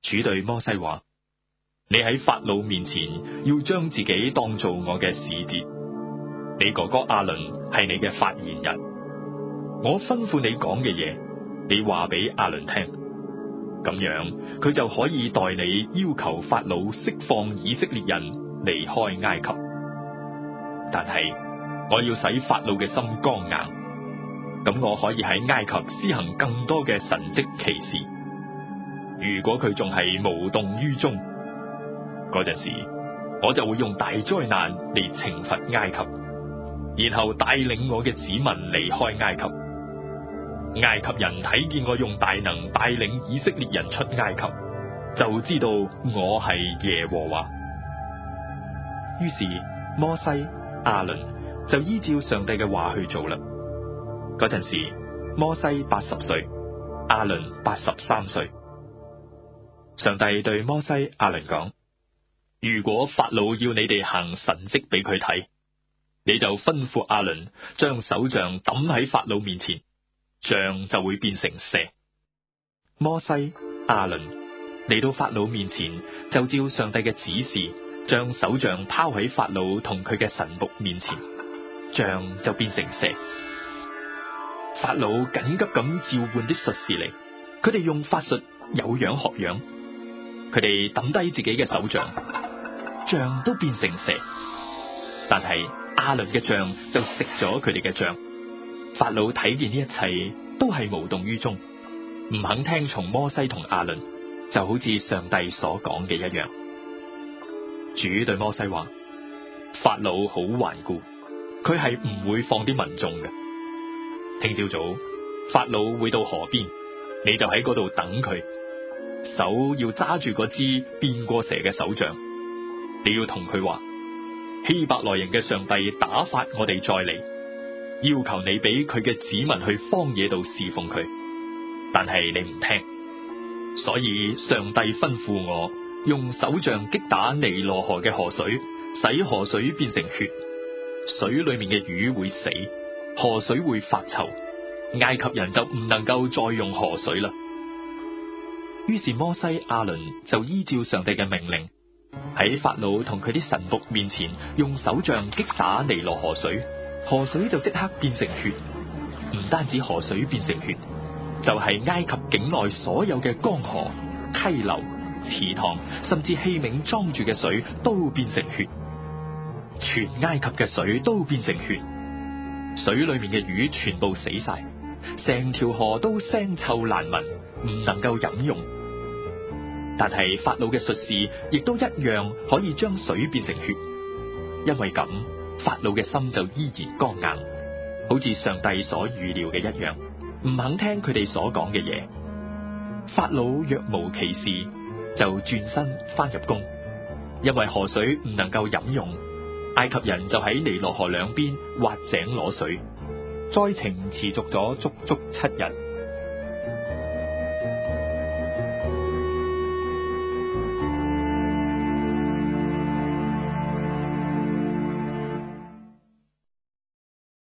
主對摩西話：你喺法老面前要將自己當做我嘅使節，你哥哥亞倫係你嘅發言人。我吩咐你講嘅嘢，你話俾亞倫聽，咁樣佢就可以代你要求法老釋放以色列人離開埃及。但係我要使法老嘅心剛硬，咁我可以喺埃及施行更多嘅神蹟奇事。如果佢仲係無動於衷，嗰陣時我就會用大災難嚟懲罰埃及，然後帶領我嘅子民離開埃及。埃及人睇見我用大能帶領以色列人出埃及，就知道我係耶和華。於是摩西、亞倫就依照上帝嘅話去做啦。嗰陣時摩西80歲，亞倫83歲。上帝對摩西、亞倫講：如果法老要你哋行神蹟俾佢睇，你就吩咐亞倫將手杖抌喺法老面前，杖就會變成蛇。摩西、亞倫嚟到法老面前，就照上帝嘅指示，將手杖拋喺法老同佢嘅臣僕面前，杖就變成蛇。法老緊急咁召喚啲術士嚟，佢哋用法術有樣學樣，佢哋抌低自己嘅手杖，杖都變成蛇。但係亞倫嘅杖就食咗佢哋嘅杖。法老睇見呢一切都係無動於衷，唔肯聽從摩西同亞倫，就好似上帝所講嘅一樣。主對摩西話：法老好頑固，佢係唔會放啲民眾嘅。聽朝早，法老會到河邊，你就喺嗰度等佢，手要揸住嗰支變過蛇嘅手杖。你要同佢話：希伯來人嘅上帝打發我哋再嚟，要求你俾佢嘅子民去荒野度侍奉佢，但係你唔聽，所以上帝吩咐我用手杖擊打尼羅河嘅河水，使河水變成血，水裏面嘅魚會死，河水會發臭，埃及人就唔能夠再用河水啦。於是摩西、亞倫就依照上帝嘅命令，喺法老同佢啲臣僕面前用手杖擊打尼羅河水，河水就即刻變成血。唔單止河水變成血，就係埃及境內所有嘅江河、溪流、池塘，甚至器皿裝住嘅水都變成血。全埃及嘅水都變成血，水裏面嘅魚全部死晒，成條河都腥臭難聞，唔能夠飲用。但係法老嘅術士亦都一樣可以將水變成血，因為咁法老嘅心就依然剛硬，好似上帝所預料嘅一樣，唔肯聽佢哋所講嘅嘢。法老若無其事，就轉身翻入宮，因為河水唔能夠飲用，埃及人就喺尼羅河兩邊挖井攞水。災情持續咗足足7日。